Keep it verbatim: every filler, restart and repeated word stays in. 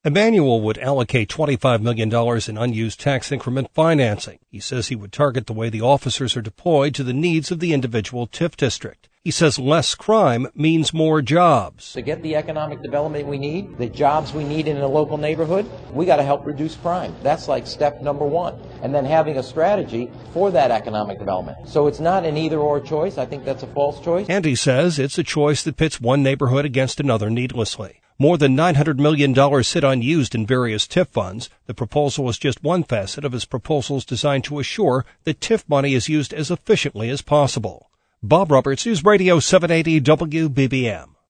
Emanuel would allocate twenty-five million dollars in unused tax increment financing. He says he would target the way the officers are deployed to the needs of the individual TIF district. He says less crime means more jobs. To get the economic development we need, the jobs we need in a local neighborhood, we got to help reduce crime. That's like step number one. And then having a strategy for that economic development. So it's not an either-or choice. I think that's a false choice. And he says it's a choice that pits one neighborhood against another needlessly. More than nine hundred million dollars sit unused in various TIF funds. The proposal is just one facet of his proposals designed to assure that TIF money is used as efficiently as possible. Bob Roberts, News Radio seven eighty W B B M.